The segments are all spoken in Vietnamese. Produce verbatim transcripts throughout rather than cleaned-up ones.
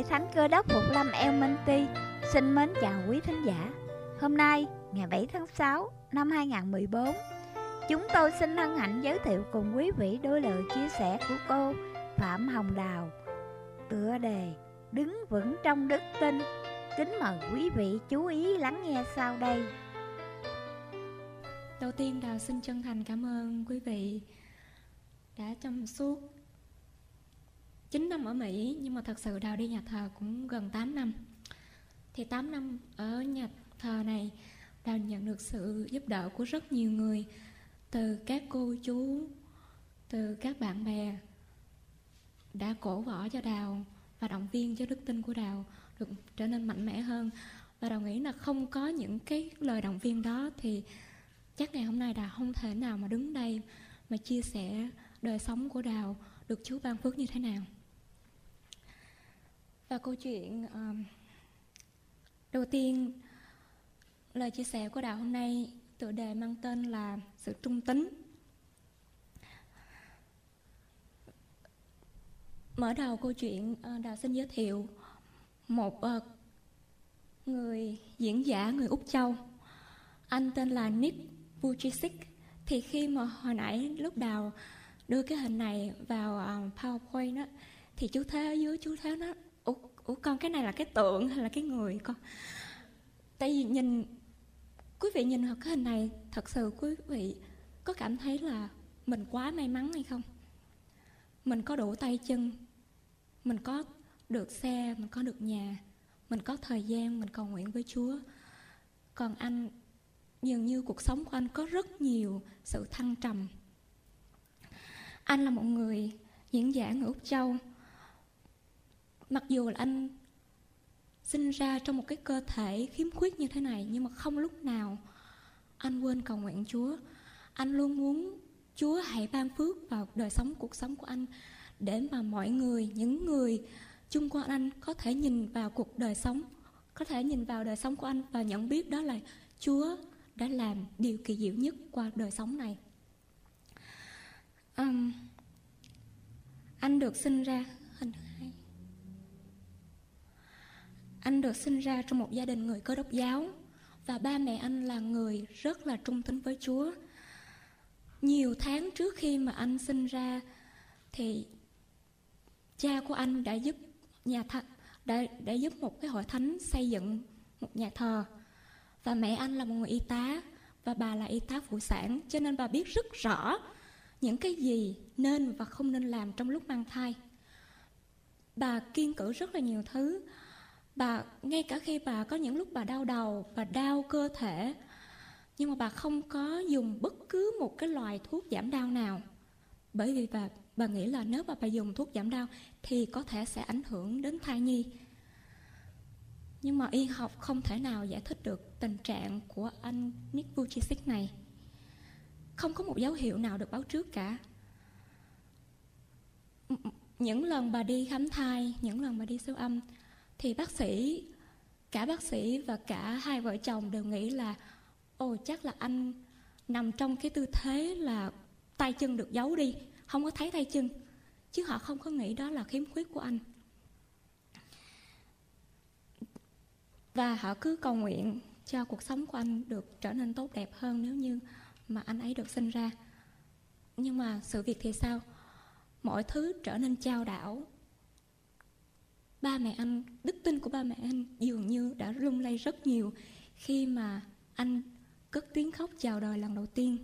Thánh Cơ Đốc Phục Lâm El Menti xin mến chào quý thính giả. Hôm nay, ngày bảy tháng sáu năm hai nghìn không trăm mười bốn, chúng tôi xin hân hạnh giới thiệu cùng quý vị đôi lời chia sẻ của cô Phạm Hồng Đào, tựa đề Đứng vững trong đức tin. Kính mời quý vị chú ý lắng nghe sau đây. Đầu tiên, Đào xin chân thành cảm ơn quý vị đã trong suốt chín năm ở Mỹ, nhưng mà thật sự Đào đi nhà thờ cũng gần tám năm. Thì tám năm ở nhà thờ này, Đào nhận được sự giúp đỡ của rất nhiều người, từ các cô chú, từ các bạn bè đã cổ võ cho Đào và động viên cho đức tin của Đào được trở nên mạnh mẽ hơn. Và Đào nghĩ là không có những cái lời động viên đó thì chắc ngày hôm nay Đào không thể nào mà đứng đây mà chia sẻ đời sống của Đào được Chúa ban phước như thế nào. Và câu chuyện uh, đầu tiên, lời chia sẻ của Đào hôm nay tựa đề mang tên là sự trung tín. Mở đầu câu chuyện, uh, Đào xin giới thiệu một uh, người diễn giả người Úc Châu. Anh tên là Nick Vujicic. Thì khi mà hồi nãy lúc Đào đưa cái hình này vào uh, PowerPoint đó, thì chú Thế ở dưới, chú Thế nó Ủa, ủa con cái này là cái tượng hay là cái người con? Tại vì nhìn, quý vị nhìn vào cái hình này, thật sự quý vị có cảm thấy là mình quá may mắn hay không? Mình có đủ tay chân, mình có được xe, mình có được nhà, mình có thời gian, mình cầu nguyện với Chúa. Còn anh, dường như cuộc sống của anh có rất nhiều sự thăng trầm. Anh là một người diễn giả người Úc Châu. Mặc dù là anh sinh ra trong một cái cơ thể khiếm khuyết như thế này, nhưng mà không lúc nào anh quên cầu nguyện Chúa. Anh luôn muốn Chúa hãy ban phước vào đời sống, cuộc sống của anh, để mà mọi người, những người chung quanh anh có thể nhìn vào cuộc đời sống, có thể nhìn vào đời sống của anh và nhận biết đó là Chúa đã làm điều kỳ diệu nhất qua đời sống này. Um, anh được sinh ra hình hai. Anh được sinh ra trong một gia đình người Cơ Đốc giáo, và ba mẹ anh là người rất là trung tín với Chúa. Nhiều tháng trước khi mà anh sinh ra thì cha của anh đã giúp nhà th- đã, đã giúp một cái hội thánh xây dựng một nhà thờ. Và mẹ anh là một người y tá, và bà là y tá phụ sản, cho nên bà biết rất rõ những cái gì nên và không nên làm trong lúc mang thai. Bà kiêng cữ rất là nhiều thứ. Bà, ngay cả khi bà có những lúc bà đau đầu, bà đau cơ thể, nhưng mà bà không có dùng bất cứ một cái loại thuốc giảm đau nào. Bởi vì bà, bà nghĩ là nếu mà bà dùng thuốc giảm đau thì có thể sẽ ảnh hưởng đến thai nhi. Nhưng mà y học không thể nào giải thích được tình trạng của anh Nick Vujicic này. Không có một dấu hiệu nào được báo trước cả. Những lần bà đi khám thai, những lần bà đi siêu âm, thì bác sĩ, cả bác sĩ và cả hai vợ chồng đều nghĩ là ồ chắc là anh nằm trong cái tư thế là tay chân được giấu đi, không có thấy tay chân. Chứ họ không có nghĩ đó là khiếm khuyết của anh. Và họ cứ cầu nguyện cho cuộc sống của anh được trở nên tốt đẹp hơn nếu như mà anh ấy được sinh ra. Nhưng mà sự việc thì sao? Mọi thứ trở nên chao đảo. Ba mẹ anh, đức tin của ba mẹ anh dường như đã lung lay rất nhiều khi mà anh cất tiếng khóc chào đời lần đầu tiên.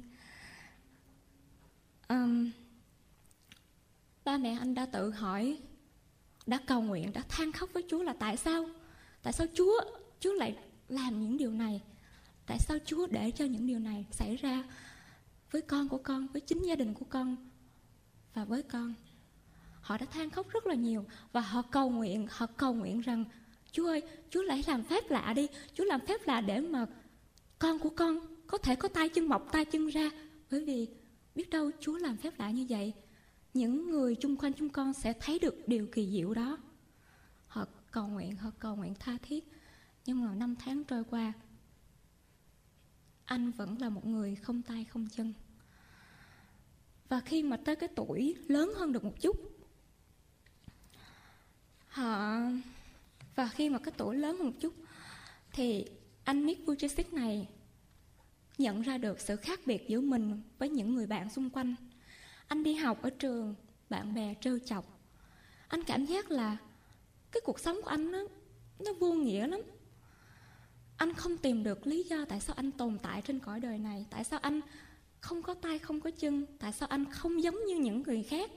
Um, ba mẹ anh đã tự hỏi, đã cầu nguyện, đã than khóc với Chúa là tại sao? Tại sao Chúa, Chúa lại làm những điều này? Tại sao Chúa để cho những điều này xảy ra với con của con, với chính gia đình của con và với con? Họ đã than khóc rất là nhiều và họ cầu nguyện, họ cầu nguyện rằng Chúa ơi, Chúa lại làm phép lạ đi, Chúa làm phép lạ để mà con của con có thể có tay chân, mọc tay chân ra. Bởi vì biết đâu Chúa làm phép lạ như vậy, những người chung quanh chúng con sẽ thấy được điều kỳ diệu đó. Họ cầu nguyện, họ cầu nguyện tha thiết. Nhưng mà năm tháng trôi qua, anh vẫn là một người không tay không chân. Và khi mà tới cái tuổi lớn hơn được một chút, họ Và khi mà cái tuổi lớn hơn một chút thì anh Nick Vujicic này nhận ra được sự khác biệt giữa mình với những người bạn xung quanh. Anh đi học ở trường, bạn bè trêu chọc. Anh cảm giác là cái cuộc sống của anh nó, nó vô nghĩa lắm. Anh không tìm được lý do tại sao anh tồn tại trên cõi đời này. Tại sao anh không có tay, không có chân. Tại sao anh không giống như những người khác.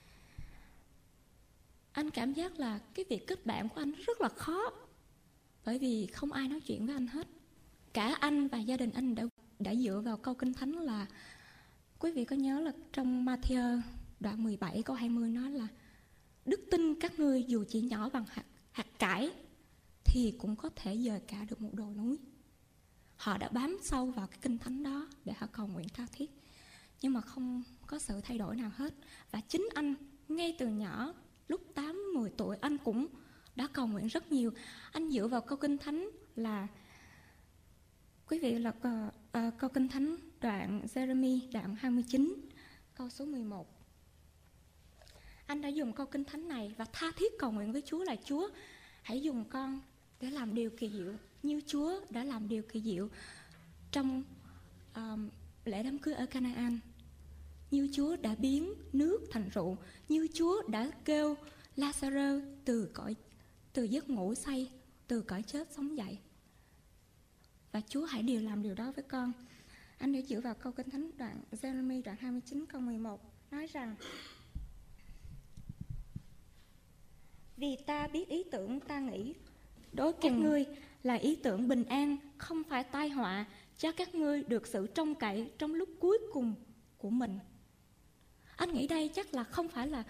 Anh cảm giác là cái việc kết bạn của anh rất là khó, bởi vì không ai nói chuyện với anh hết. Cả anh và gia đình anh đã, đã dựa vào câu Kinh Thánh là, quý vị có nhớ là trong Ma-thi-ơ đoạn mười bảy câu hai mươi nói là đức tin các ngươi dù chỉ nhỏ bằng hạt, hạt cải thì cũng có thể dời cả được một đồi núi. Họ đã bám sâu vào cái Kinh Thánh đó để họ cầu nguyện tha thiết, nhưng mà không có sự thay đổi nào hết. Và chính anh ngay từ nhỏ, lúc tám, mười tuổi, anh cũng đã cầu nguyện rất nhiều. Anh dựa vào câu Kinh Thánh là, quý vị là uh, uh, câu Kinh Thánh đoạn Jeremy đoạn hai mươi chín câu số mười một. Anh đã dùng câu Kinh Thánh này và tha thiết cầu nguyện với Chúa là, Chúa hãy dùng con để làm điều kỳ diệu như Chúa đã làm điều kỳ diệu trong uh, lễ đám cưới ở Canaan, như Chúa đã biến nước thành rượu, như Chúa đã kêu Lazarus từ cõi từ giấc ngủ say, từ cõi chết sống dậy. Và Chúa hãy điều làm điều đó với con. Anh đã dựa vào câu Kinh Thánh đoạn Jeremy đoạn hai mươi chín câu mười một nói rằng, vì ta biết ý tưởng ta nghĩ đối các ngươi là ý tưởng bình an, không phải tai họa, cho các ngươi được sự trông cậy trong lúc cuối cùng của mình. Anh nghĩ đây chắc là không phải là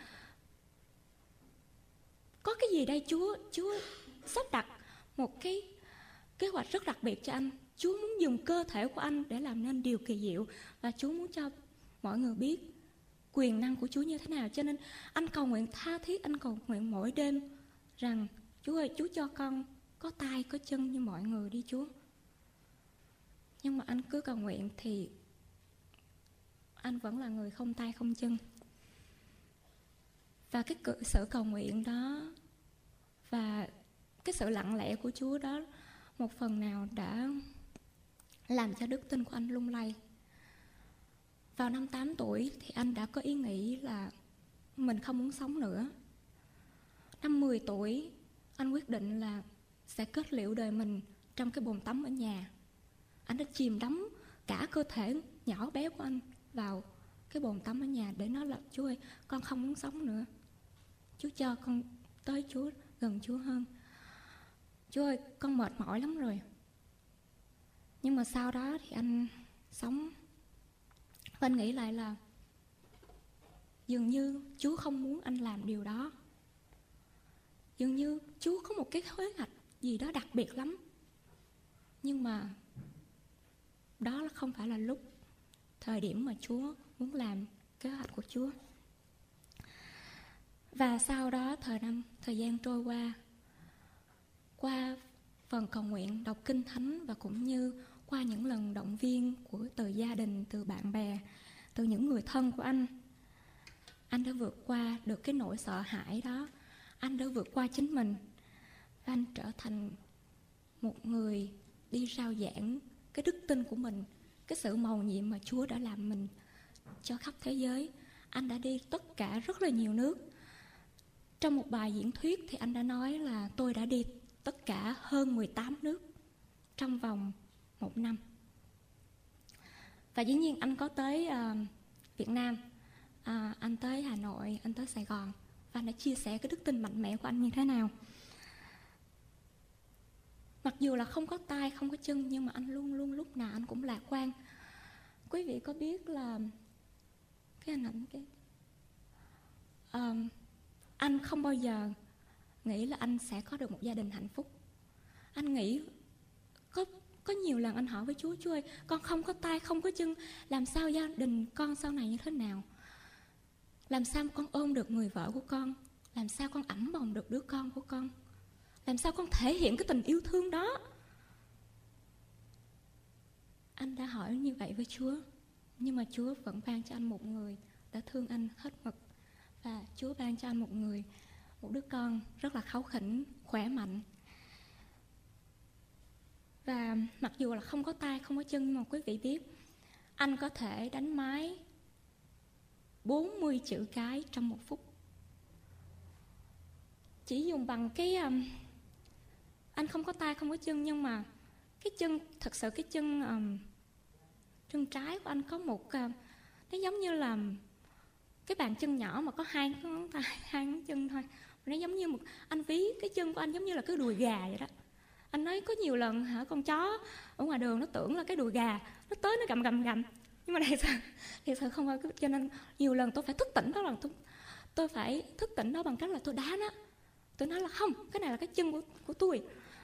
có cái gì đây Chúa Chúa sắp đặt một cái kế hoạch rất đặc biệt cho anh. Chúa muốn dùng cơ thể của anh để làm nên điều kỳ diệu, và Chúa muốn cho mọi người biết quyền năng của Chúa như thế nào. Cho nên anh cầu nguyện tha thiết, anh cầu nguyện mỗi đêm rằng, Chúa ơi, Chúa cho con có tay có chân như mọi người đi Chúa. Nhưng mà anh cứ cầu nguyện thì anh vẫn là người không tay không chân. Và cái sự cầu nguyện đó và cái sự lặng lẽ của Chúa đó một phần nào đã làm cho đức tin của anh lung lay. Vào năm tám tuổi thì anh đã có ý nghĩ là mình không muốn sống nữa. Năm mười tuổi anh quyết định là sẽ kết liễu đời mình trong cái bồn tắm ở nhà. Anh đã chìm đắm cả cơ thể nhỏ bé của anh vào cái bồn tắm ở nhà để nói là, Chúa ơi, con không muốn sống nữa. Chúa cho con tới Chúa, gần Chúa hơn. Chúa ơi, con mệt mỏi lắm rồi. Nhưng mà sau đó thì anh sống, anh nghĩ lại là dường như Chúa không muốn anh làm điều đó. Dường như Chúa có một cái kế hoạch gì đó đặc biệt lắm. Nhưng mà đó là không phải là lúc, thời điểm mà Chúa muốn làm kế hoạch của Chúa. Và sau đó thời năm, thời gian trôi qua, qua phần cầu nguyện, đọc Kinh Thánh và cũng như qua những lần động viên của từ gia đình, từ bạn bè, từ những người thân của anh, anh đã vượt qua được cái nỗi sợ hãi đó. Anh đã vượt qua chính mình và anh trở thành một người đi rao giảng cái đức tin của mình, cái sự mầu nhiệm mà Chúa đã làm mình cho khắp thế giới. Anh đã đi tất cả rất là nhiều nước. Trong một bài diễn thuyết thì anh đã nói là tôi đã đi tất cả hơn mười tám nước trong vòng một năm. Và dĩ nhiên anh có tới uh, Việt Nam, uh, anh tới Hà Nội, anh tới Sài Gòn, và anh đã chia sẻ cái đức tin mạnh mẽ của anh như thế nào. Mặc dù là không có tay, không có chân, nhưng mà anh luôn luôn lúc nào anh cũng lạc quan. Quý vị có biết là cái hình ảnh cái um, anh không bao giờ nghĩ là anh sẽ có được một gia đình hạnh phúc. Anh nghĩ có có nhiều lần anh hỏi với Chúa, Chúa ơi, con không có tay, không có chân, làm sao gia đình con sau này như thế nào? Làm sao con ôm được người vợ của con? Làm sao con ẵm bồng được đứa con của con? Làm sao con thể hiện cái tình yêu thương đó? Anh đã hỏi như vậy với Chúa, nhưng mà Chúa vẫn ban cho anh một người đã thương anh hết mực. Và Chúa ban cho anh một người, một đứa con rất là kháu khỉnh, khỏe mạnh, Và mặc dù là không có tay, không có chân, nhưng mà quý vị biết anh có thể đánh máy bốn mươi chữ cái trong một phút. Chỉ dùng bằng cái um, anh không có tay, không có chân, nhưng mà cái chân, thật sự cái chân um, chân trái của anh có một uh, nó giống như là cái bàn chân nhỏ mà có hai ngón tay, hai ngón chân thôi. Nó giống như một, anh ví cái chân của anh giống như là cái đùi gà vậy đó. Anh nói có nhiều lần hả, con chó ở ngoài đường nó tưởng là cái đùi gà, nó tới nó gầm gầm gầm, nhưng mà thật sự, thật sự không phải. Cho nên nhiều lần tôi phải thức tỉnh đó, là tôi, tôi phải thức tỉnh đó bằng cách là tôi đá nó. Tôi nói là không, cái này là cái chân của, của tôi.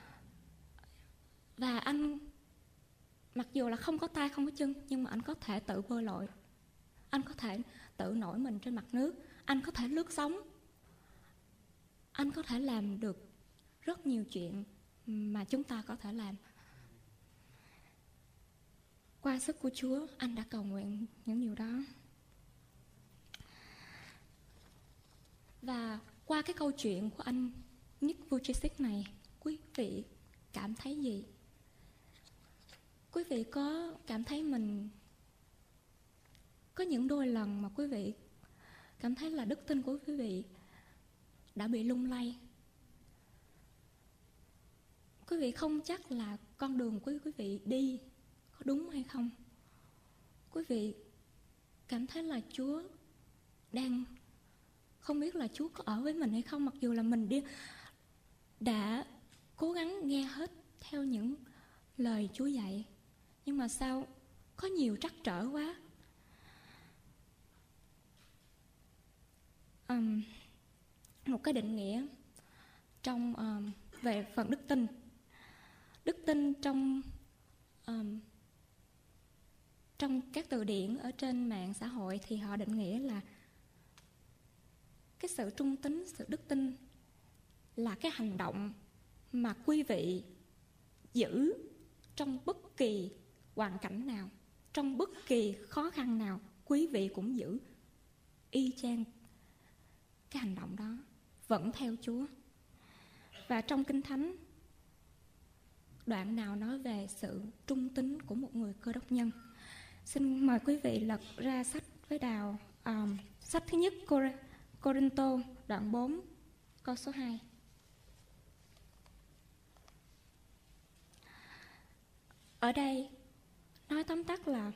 Và anh mặc dù là không có tay, không có chân, nhưng mà anh có thể tự bơi lội, anh có thể tự nổi mình trên mặt nước, anh có thể lướt sóng, anh có thể làm được rất nhiều chuyện mà chúng ta có thể làm. Qua sức của Chúa, anh đã cầu nguyện những điều đó. Và qua cái câu chuyện của anh Nick Vujicic này, quý vị cảm thấy gì? Quý vị có cảm thấy mình có những đôi lần mà quý vị cảm thấy là đức tin của quý vị đã bị lung lay? Quý vị không chắc là con đường của quý vị đi có đúng hay không. Quý vị cảm thấy là Chúa đang không biết là Chúa có ở với mình hay không, mặc dù là mình đi đã cố gắng nghe hết theo những lời Chúa dạy, nhưng mà sao có nhiều trắc trở quá. Um, một cái định nghĩa trong um, về phần đức tin. Đức tin trong um, trong các từ điển ở trên mạng xã hội thì họ định nghĩa là cái sự trung tín, sự đức tin là cái hành động mà quý vị giữ trong bất kỳ hoàn cảnh nào, trong bất kỳ khó khăn nào, quý vị cũng giữ y chang cái hành động đó, vẫn theo Chúa. Và trong Kinh Thánh, đoạn nào nói về sự trung tín của một người Cơ Đốc nhân? Xin mời quý vị lật ra sách với Đào, um, sách thứ nhất Cô-rinh-tô đoạn bốn câu số hai. Ở đây nói tóm tắt là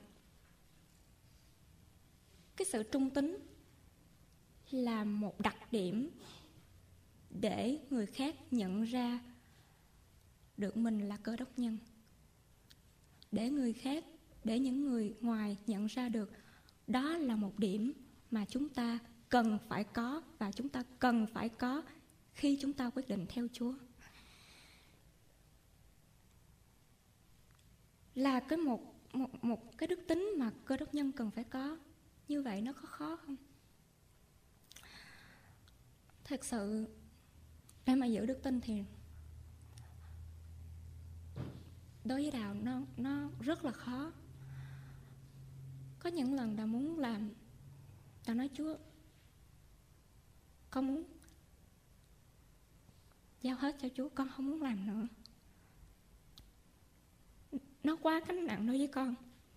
cái sự trung tín là một đặc điểm để người khác nhận ra được mình là Cơ Đốc nhân, để người khác, để những người ngoài nhận ra được đó là một điểm mà chúng ta cần phải có, và chúng ta cần phải có khi chúng ta quyết định theo Chúa. Là cái một, một, một cái đức tính mà Cơ Đốc nhân cần phải có. Như vậy nó có khó không? Thật sự để mà giữ đức tin thì đối với Đào nó, nó rất là khó. Có những lần Đào muốn làm, Đào nói Chúa, con muốn giao hết cho Chúa, con không muốn làm nữa, nó quá gánh nặng đối với con.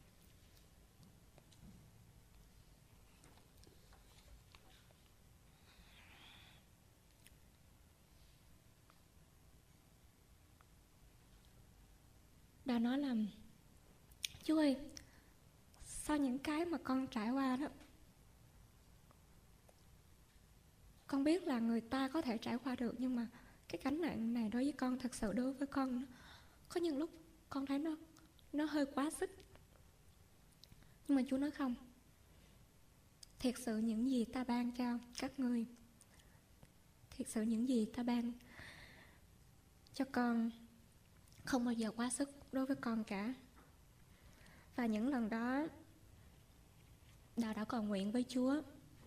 Đào nói là Chúa ơi, sau những cái mà con trải qua đó, con biết là người ta có thể trải qua được, nhưng mà cái gánh nặng này đối với con, thật sự đối với con, có những lúc con thấy nó nó hơi quá sức. Nhưng mà Chúa nói không, thiệt sự những gì ta ban cho các ngươi, thiệt sự những gì ta ban cho con không bao giờ quá sức đối với con cả. Và những lần đó Đào đã cầu nguyện với Chúa.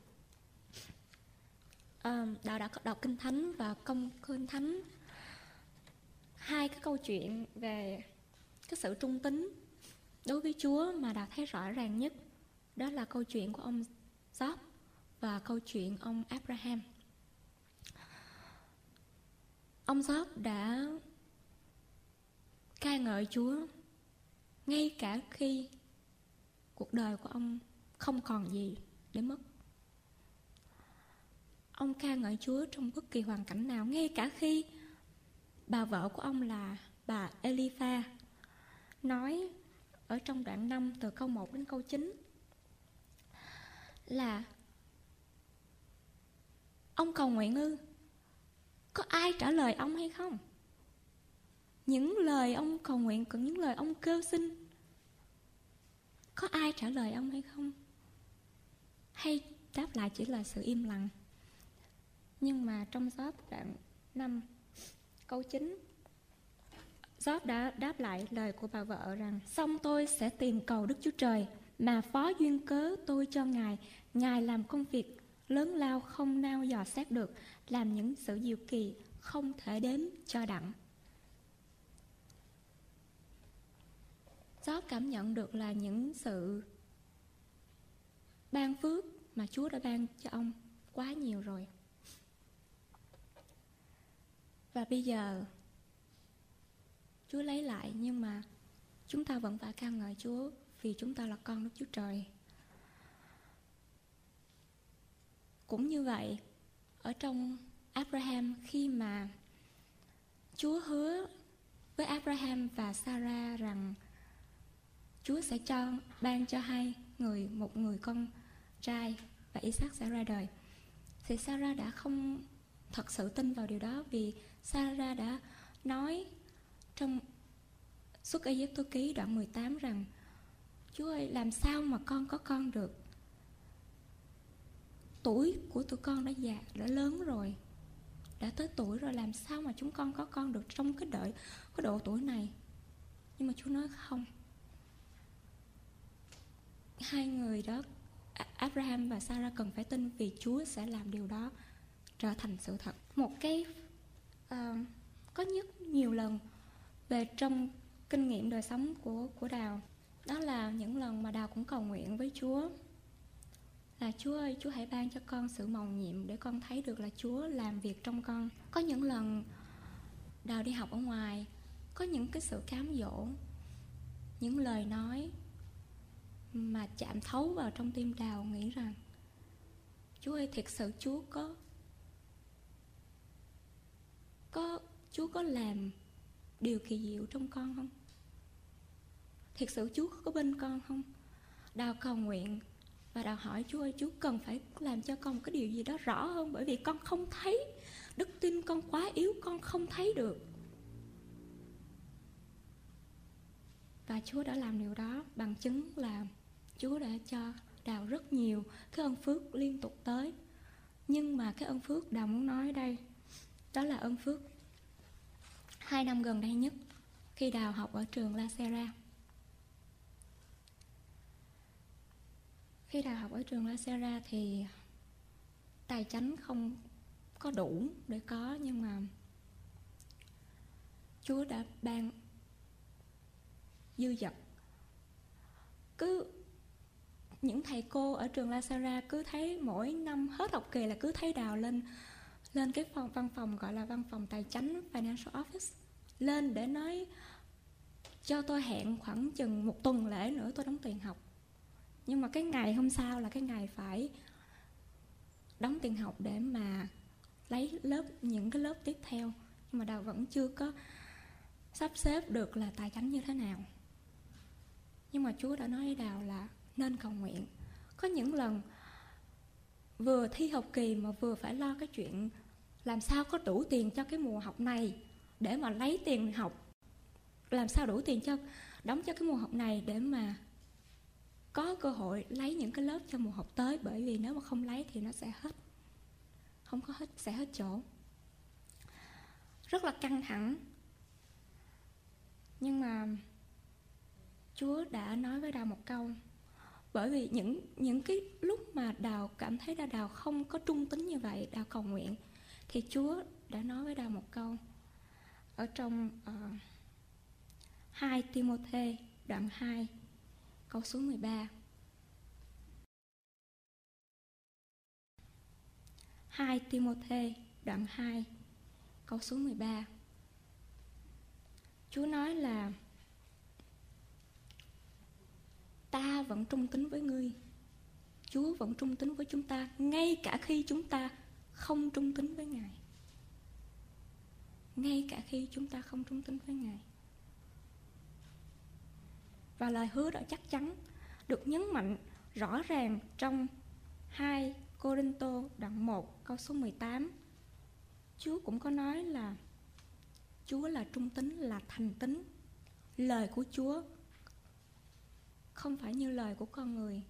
à, Đào đã đọc Kinh Thánh và công Kinh Thánh, hai cái câu chuyện về cái sự trung tín đối với Chúa mà Đào thấy rõ ràng nhất, đó là câu chuyện của ông Job và câu chuyện ông Abraham. Ông Job đã ca ngợi Chúa ngay cả khi cuộc đời của ông không còn gì để mất. Ông ca ngợi Chúa trong bất kỳ hoàn cảnh nào, ngay cả khi bà vợ của ông là bà Elipha nói ở trong đoạn năm từ câu một đến câu chín là: ông cầu nguyện ư? Có ai trả lời ông hay không? Những lời ông cầu nguyện, còn những lời ông kêu xin, có ai trả lời ông hay không? Hay đáp lại chỉ là sự im lặng? Nhưng mà trong Gióp đoạn năm câu chín, Gióp đã đáp lại lời của bà vợ rằng: xong tôi sẽ tìm cầu Đức Chúa Trời, mà phó duyên cớ tôi cho Ngài. Ngài làm công việc lớn lao không nao dò xét được, làm những sự diệu kỳ không thể đếm cho đặng. Gióp cảm nhận được là những sự ban phước mà Chúa đã ban cho ông quá nhiều rồi. Và bây giờ Chúa lấy lại, nhưng mà chúng ta vẫn phải ca ngợi Chúa vì chúng ta là con Đức Chúa Trời. Cũng như vậy, ở trong Abraham, khi mà Chúa hứa với Abraham và Sarah rằng Chúa sẽ cho ban cho hai người một người con trai và Isaac sẽ ra đời, thì Sarah đã không thật sự tin vào điều đó, vì Sarah đã nói trong Xuất Ai-cập ký đoạn mười tám rằng: Chúa ơi, làm sao mà con có con được? Tuổi của tụi con đã già, đã lớn rồi, đã tới tuổi rồi, làm sao mà chúng con có con được trong cái đợi cái độ tuổi này? Nhưng mà Chúa nói không. Hai người đó, Abraham và Sarah, cần phải tin, vì Chúa sẽ làm điều đó trở thành sự thật. Một cái uh, có nhất nhiều lần về trong kinh nghiệm đời sống của, của Đào, đó là những lần mà Đào cũng cầu nguyện với Chúa là: Chúa ơi, Chúa hãy ban cho con sự mầu nhiệm để con thấy được là Chúa làm việc trong con. Có những lần Đào đi học ở ngoài, có những cái sự cám dỗ, những lời nói mà chạm thấu vào trong tim Đào, nghĩ rằng: Chúa ơi, thiệt sự Chúa có có Chúa có làm điều kỳ diệu trong con không? Thiệt sự Chúa có bên con không? Đào cầu nguyện và Đào hỏi Chúa ơi, Chúa cần phải làm cho con một cái điều gì đó rõ hơn, bởi vì con không thấy, đức tin con quá yếu, con không thấy được. Và Chúa đã làm điều đó, bằng chứng là Chúa đã cho Đào rất nhiều cái ân phước liên tục tới. Nhưng mà cái ân phước Đào muốn nói ở đây, đó là ân phước hai năm gần đây nhất, khi Đào học ở trường La Sera. Khi Đào học ở trường La Sera thì tài chánh không có đủ để có, nhưng mà Chúa đã ban dư dật. Cứ những thầy cô ở trường La Sera cứ thấy mỗi năm hết học kỳ là cứ thấy Đào lên lên cái phòng văn phòng gọi là văn phòng tài chánh, financial office, lên để nói cho tôi hẹn khoảng chừng một tuần lễ nữa tôi đóng tiền học. Nhưng mà cái ngày hôm sau là cái ngày phải đóng tiền học để mà lấy lớp, những cái lớp tiếp theo. Nhưng mà Đào vẫn chưa có sắp xếp được là tài chánh như thế nào. Nhưng mà Chúa đã nói với Đào là nên cầu nguyện. Có những lần vừa thi học kỳ mà vừa phải lo cái chuyện làm sao có đủ tiền cho cái mùa học này để mà lấy tiền học, làm sao đủ tiền cho đóng cho cái mùa học này để mà có cơ hội lấy những cái lớp cho mùa học tới, bởi vì nếu mà không lấy thì nó sẽ hết, không có hết, sẽ hết chỗ. Rất là căng thẳng. Nhưng mà Chúa đã nói với Đào một câu, bởi vì những những cái lúc mà Đào cảm thấy là Đào không có trung tín như vậy, Đào cầu nguyện, thì Chúa đã nói với Đào một câu ở trong uh, hai Ti-mô-thê đoạn hai câu số mười ba. hai Ti-mô-thê đoạn hai câu số mười ba. Chúa nói là ta vẫn trung tín với ngươi. Chúa vẫn trung tín với chúng ta ngay cả khi chúng ta không trung tín với Ngài. Ngay cả khi chúng ta không trung tín với Ngài. Và lời hứa đó chắc chắn được nhấn mạnh rõ ràng trong hai Cô-rinh-tô đoạn một câu số mười tám. Chúa cũng có nói là Chúa là trung tín, là thành tín. Lời của Chúa không phải như lời của con người.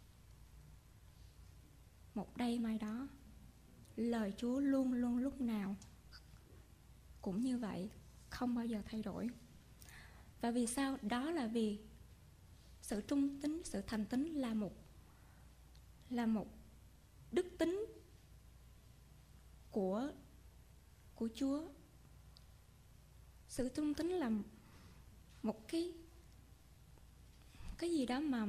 Một đây mai đó, lời Chúa luôn luôn lúc nào cũng như vậy, không bao giờ thay đổi. Và vì sao? Đó là vì sự trung tín, sự thành tín là một là một đức tính của của Chúa. Sự trung tín là một cái cái gì đó mà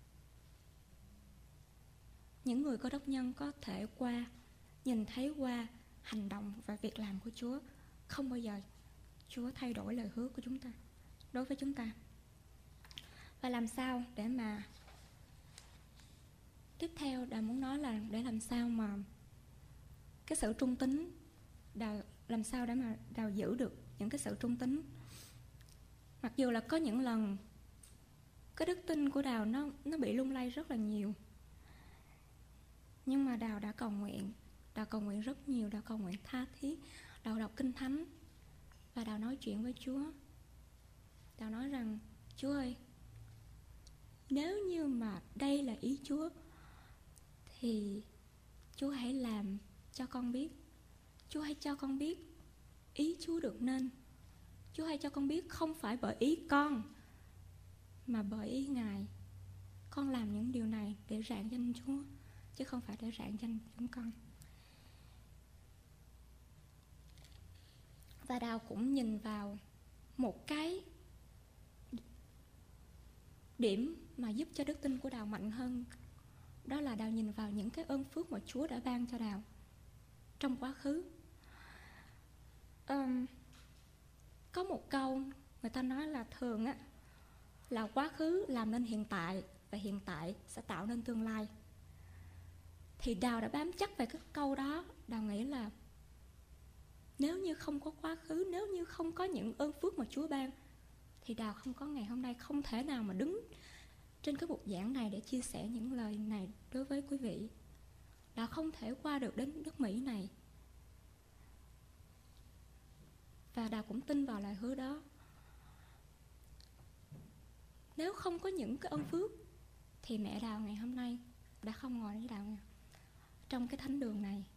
những người Cơ Đốc nhân có thể qua nhìn thấy qua hành động và việc làm của Chúa. Không bao giờ Chúa thay đổi lời hứa của chúng ta đối với chúng ta. Và làm sao để mà tiếp theo Đào muốn nói là để làm sao mà cái sự trung tín, Đào làm sao để mà Đào giữ được những cái sự trung tín. Mặc dù là có những lần cái đức tin của Đào nó nó bị lung lay rất là nhiều, nhưng mà Đào đã cầu nguyện, Đào cầu nguyện rất nhiều, Đào cầu nguyện tha thiết, Đào đọc Kinh Thánh và Đào nói chuyện với Chúa. Đào nói rằng Chúa ơi, nếu như mà đây là ý Chúa thì Chúa hãy làm cho con biết. Chúa hãy cho con biết ý Chúa được nên. Chúa hãy cho con biết không phải bởi ý con mà bởi ý Ngài. Con làm những điều này để rạng danh Chúa, chứ không phải để rạng danh chúng con. Và Đào cũng nhìn vào một cái điểm mà giúp cho đức tin của Đào mạnh hơn. Đó là Đào nhìn vào những cái ơn phước mà Chúa đã ban cho Đào trong quá khứ. um, Có một câu người ta nói là thường á, là quá khứ làm nên hiện tại và hiện tại sẽ tạo nên tương lai. Thì Đào đã bám chắc về cái câu đó. Đào nghĩ là nếu như không có quá khứ, nếu như không có những ơn phước mà Chúa ban, thì Đào không có ngày hôm nay, không thể nào mà đứng trên cái bục giảng này để chia sẻ những lời này đối với quý vị. Đào không thể qua được đến nước Mỹ này. Và Đào cũng tin vào lời hứa đó. Nếu không có những cái ơn phước thì mẹ Đào ngày hôm nay đã không ngồi với Đào trong cái thánh đường này.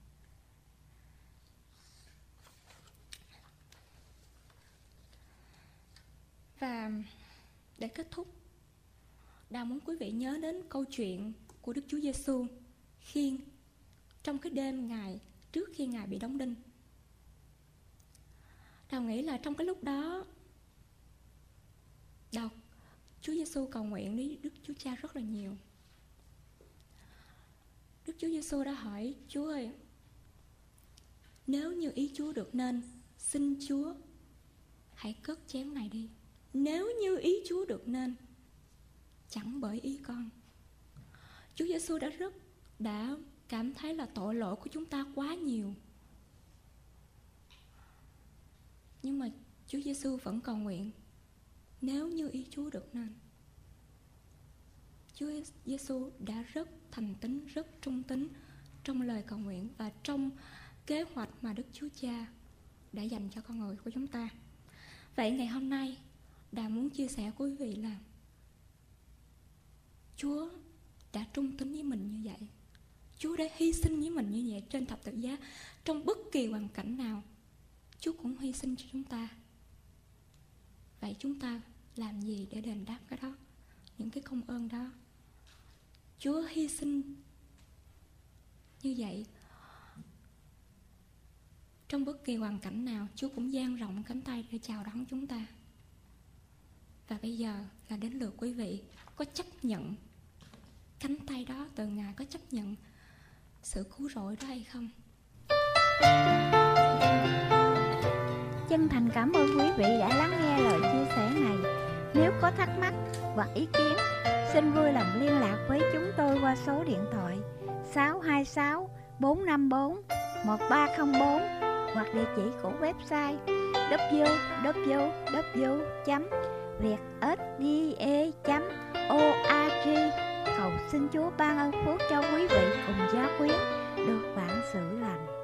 Và để kết thúc, Đào muốn quý vị nhớ đến câu chuyện của Đức Chúa Giêsu khi trong cái đêm Ngài trước khi Ngài bị đóng đinh. Đào nghĩ là trong cái lúc đó, Đào Chúa Giêsu cầu nguyện với Đức Chúa Cha rất là nhiều. Đức Chúa Giêsu đã hỏi Chúa ơi, nếu như ý Chúa được nên, xin Chúa hãy cất chén này đi. Nếu như ý Chúa được nên, chẳng bởi ý con. Chúa Giêsu đã rất đã cảm thấy là tội lỗi của chúng ta quá nhiều, nhưng mà Chúa Giêsu vẫn cầu nguyện nếu như ý Chúa được nên. Chúa Giêsu đã rất thành tín, rất trung tín trong lời cầu nguyện và trong kế hoạch mà Đức Chúa Cha đã dành cho con người của chúng ta. Vậy ngày hôm nay Đào muốn chia sẻ với quý vị là Chúa đã trung tín với mình như vậy. Chúa đã hy sinh với mình như vậy trên thập tự giá. Trong bất kỳ hoàn cảnh nào, Chúa cũng hy sinh cho chúng ta. Vậy chúng ta làm gì để đền đáp cái đó, những cái công ơn đó? Chúa hy sinh như vậy. Trong bất kỳ hoàn cảnh nào, Chúa cũng dang rộng cánh tay để chào đón chúng ta. Và bây giờ là đến lượt quý vị có chấp nhận cánh tay đó từ Ngài, có chấp nhận sự cứu rỗi đó hay không? chân thành cảm ơn quý vị đã lắng nghe lời chia sẻ này. Nếu có thắc mắc hoặc ý kiến, xin vui lòng liên lạc với chúng tôi qua số điện thoại sáu hai sáu bốn năm bốn một ba không bốn hoặc địa chỉ của website w w w chấm việt ét đê a chấm org. Cầu xin Chúa ban ơn phước cho quý vị cùng gia quyến được vạn sự lành.